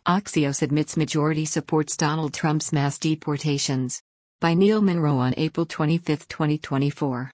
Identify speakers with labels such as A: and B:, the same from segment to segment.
A: Axios admits majority supports Donald Trump's mass deportations. By Neil Monroe on April 25, 2024.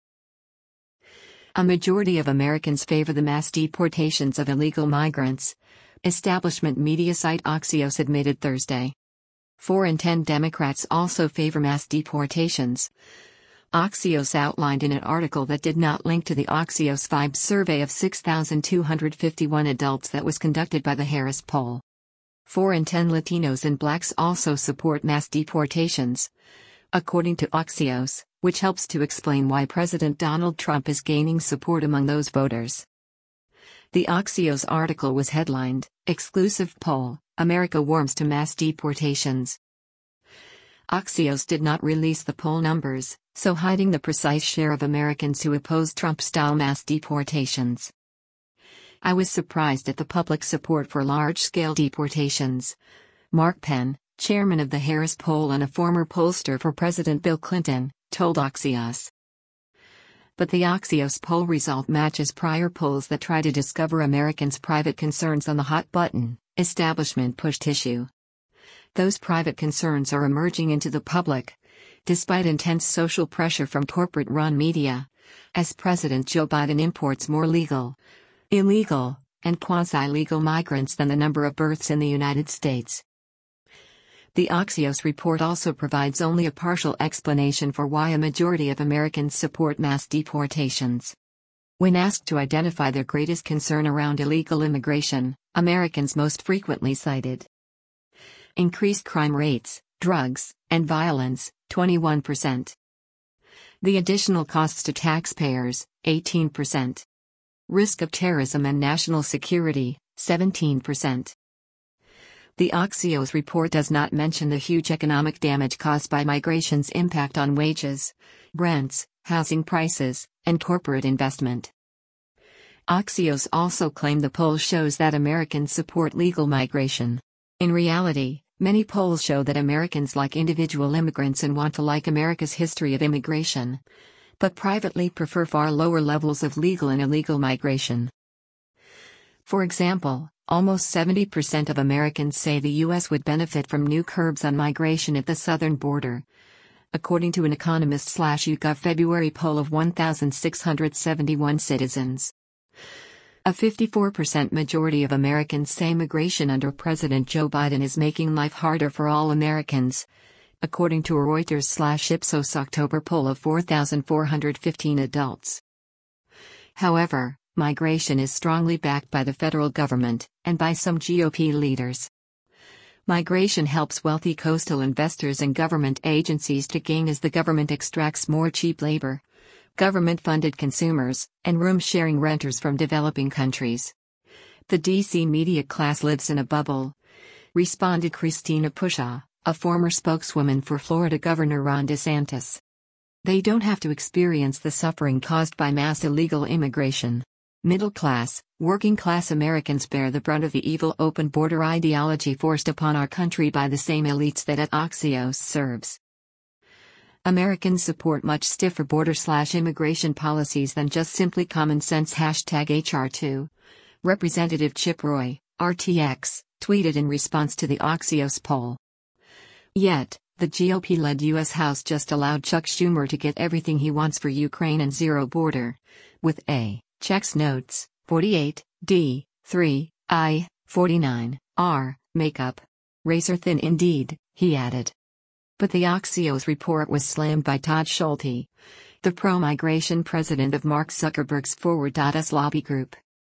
A: A majority of Americans favor the mass deportations of illegal migrants, establishment media site Axios admitted Thursday. 4 in 10 Democrats also favor mass deportations. Axios outlined in an article that did not link to the Axios Vibes survey of 6,251 adults that was conducted by the Harris Poll. 4 in 10 Latinos and blacks also support mass deportations, according to Axios, which helps to explain why President Donald Trump is gaining support among those voters. The Axios article was headlined, "Exclusive Poll, America Warms to Mass Deportations." Axios did not release the poll numbers, so hiding the precise share of Americans who oppose Trump-style mass deportations. "I was surprised at the public support for large-scale deportations," Mark Penn, chairman of the Harris Poll and a former pollster for President Bill Clinton, told Axios. But the Axios poll result matches prior polls that try to discover Americans' private concerns on the hot-button, establishment-pushed issue. Those private concerns are emerging into the public, despite intense social pressure from corporate-run media, as President Joe Biden imports more legal, illegal, and quasi-legal migrants than the number of births in the United States. The Axios report also provides only a partial explanation for why a majority of Americans support mass deportations. When asked to identify their greatest concern around illegal immigration, Americans most frequently cited increased crime rates, drugs, and violence, 21%. The additional costs to taxpayers, 18%. Risk of terrorism and national security, 17%. The Axios report does not mention the huge economic damage caused by migration's impact on wages, rents, housing prices, and corporate investment. Axios also claimed the poll shows that Americans support legal migration. In reality, many polls show that Americans like individual immigrants and want to like America's history of immigration, but privately prefer far lower levels of legal and illegal migration. For example, almost 70% of Americans say the U.S. would benefit from new curbs on migration at the southern border, according to an Economist/YouGov February poll of 1,671 citizens. A 54% majority of Americans say migration under President Joe Biden is making life harder for all Americans, according to a Reuters/Ipsos October poll of 4,415 adults. However, migration is strongly backed by the federal government, and by some GOP leaders. Migration helps wealthy coastal investors and government agencies to gain as the government extracts more cheap labor, government-funded consumers, and room-sharing renters from developing countries. The DC media class lives in a bubble, responded Christina Pushaw, a former spokeswoman for Florida Governor Ron DeSantis. They don't have to experience the suffering caused by mass illegal immigration. Middle-class, working-class Americans bear the brunt of the evil open border ideology forced upon our country by the same elites that Axios serves. Americans support much stiffer border/immigration policies than just simply common sense #HR2. Representative Chip Roy, RTX, tweeted in response to the Axios poll. Yet, the GOP-led U.S. House just allowed Chuck Schumer to get everything he wants for Ukraine and zero border, with A. Checks notes, 48, D, 3, I, 49, R, makeup. Razor-thin indeed, he added. But the Axios report was slammed by Todd Schulte, the pro-migration president of Mark Zuckerberg's Forward.us lobby group.